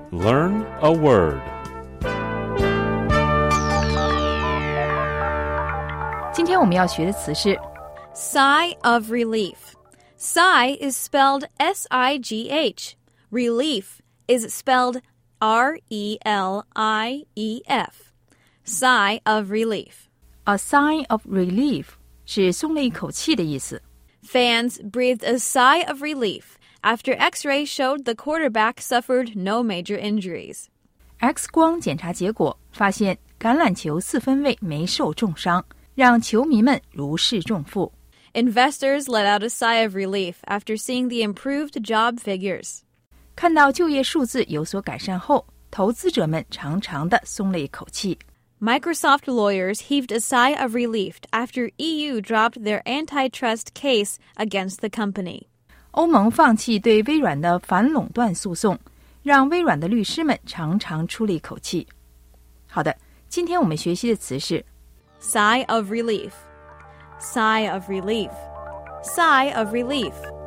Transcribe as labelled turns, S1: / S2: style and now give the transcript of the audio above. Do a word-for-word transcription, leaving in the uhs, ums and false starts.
S1: Learn a word.
S2: 今天我们要学的词是
S3: Sigh of relief. Sigh is spelled S I G H. Relief is spelled R E L I E F. Sigh of relief.
S2: A sigh of relief 是松了一口气的意思。
S3: Fans breathed a sigh of relief after X-ray showed the quarterback suffered no major injuries.
S2: X 光检查结果发现橄榄球四分卫没受重伤，让球迷们如释重负。
S3: Investors let out a sigh of relief after seeing the improved job figures.
S2: 看到就业数字有所改善后，投资者们长长地松了一口气。
S3: Microsoft lawyers heaved a sigh of relief after E U dropped their antitrust case against the company.
S2: 欧盟放弃对微软的反垄断诉讼，让微软的律师们长长出了一口气。好的，今天我们学习的词是
S3: Sigh of relief. Sigh of relief. Sigh of relief.